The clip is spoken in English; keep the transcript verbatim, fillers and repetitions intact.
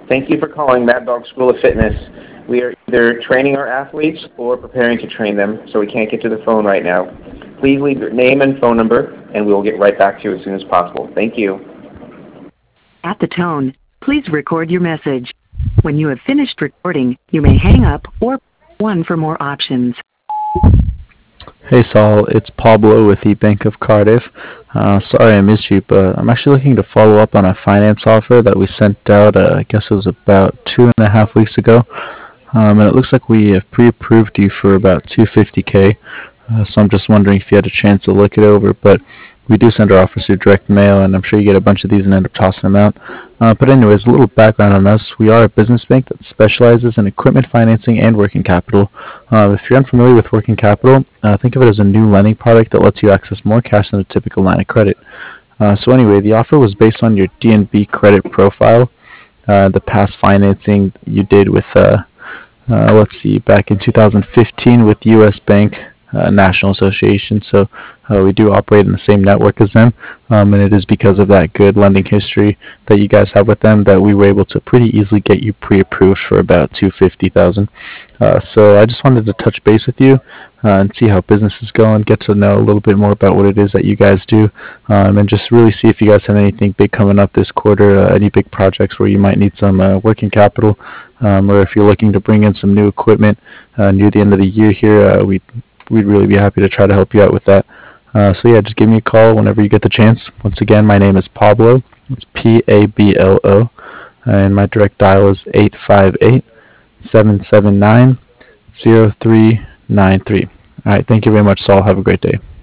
Thank you for calling Mad Dog School of Fitness. We are either training our athletes or preparing to train them, so we can't get to the phone right now. Please leave your name and phone number, and we will get right back to you as soon as possible. Thank you. At the tone, please record your message. When you have finished recording, you may hang up or press one for more options. Hey Saul, it's Pablo with the Bank of Cardiff. Uh, sorry I missed you, but I'm actually looking to follow up on a finance offer that we sent out, uh, I guess it was about two and a half weeks ago. Um, and it looks like we have pre-approved you for about two hundred fifty K. Uh, so I'm just wondering if you had a chance to look it over. But we do send our offers through direct mail, and I'm sure you get a bunch of these and end up tossing them out. Uh, but anyways, a little background on us. We are a business bank that specializes in equipment financing and working capital. Uh, if you're unfamiliar with working capital, uh, think of it as a new lending product that lets you access more cash than a typical line of credit. Uh, so anyway, the offer was based on your D N B credit profile, uh, the past financing you did with, uh, uh, let's see, back in two thousand fifteen with U S Bank uh, National Association. So uh, we do operate in the same network as them, um, and it is because of that good lending history that you guys have with them that we were able to pretty easily get you pre-approved for about two hundred fifty thousand dollars. Uh, so I just wanted to touch base with you uh, and see how business is going, get to know a little bit more about what it is that you guys do, um, and just really see if you guys have anything big coming up this quarter, uh, any big projects where you might need some uh, working capital, um, or if you're looking to bring in some new equipment uh, near the end of the year here, uh, we'd, we'd really be happy to try to help you out with that. Uh, so yeah, just give me a call whenever you get the chance. Once again, my name is Pablo. It's P A B L O, and my direct dial is eight five eight, seven seven nine, zero three nine three. All right, thank you very much, Saul. Have a great day.